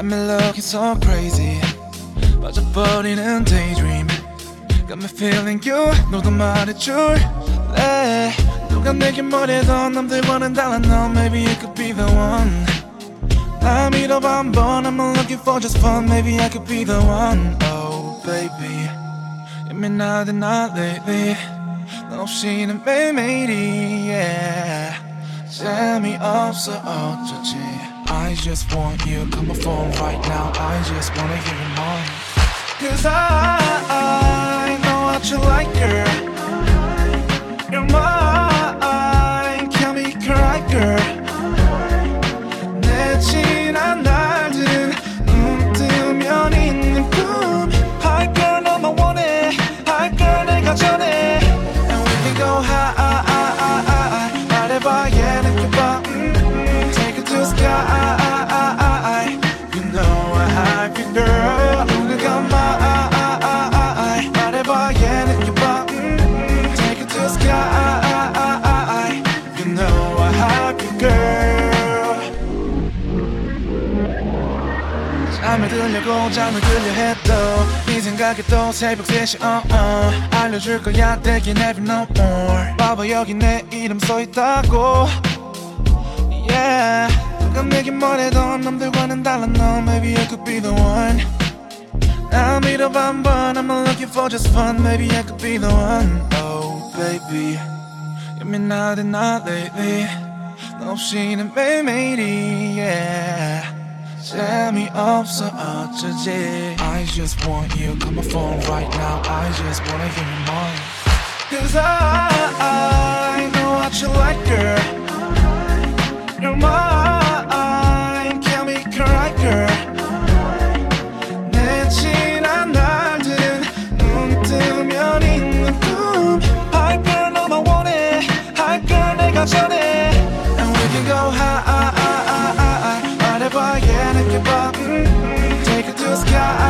me looking so crazy 빠져버리는 daydream Got me feeling you 너도 말해줄래 누가 내게 뭐래도 남들과는 달라 너 Maybe you could be the one 나 믿어봐 한번 I'm not looking for just fun Maybe I could be the one Oh baby 예민하대 나 lately 너 없이는 매일매일이 yeah 재미없어 어쩌지 I just want you Call my phone right now I just wanna hear you more Cause I know what you like girl You're mine Can be cry girl 내 지난 날들은 눈 뜨면 있는 꿈 Hi girl 너만 원해 Hi girl 내가 전해 And we can go high 말해봐 yeah 느껴봐 Take it to the sky You know I hype you girl 누가 말해봐 yeah 느껴봐 Take it to the sky You know I hype you girl 잠을 들려고 잠을 들려 해도 네 생각에 또 새벽 3시 알려줄 거야 they can never know more 봐봐 여기 내 이름 써있다고 Yeah 누가 내게 뭐래도 남들과는 달라 너 Maybe I could be the one 나 믿어봐 한번 I'm not looking for just fun Maybe I could be the one Oh baby 예민하대 나 lately 너 없이는 매일매일이 yeah 재미없어 어쩌지 I just want you Call my phone right now I just wanna hear you more Cause I know what you like girl You're mine Can be cry girl 내 지난 날들은 눈 뜨면 있는 꿈 Hi girl 너만 원해 Hi girl 내가 전해 And we can go high 말해봐 yeah 느껴봐 Take it to the sky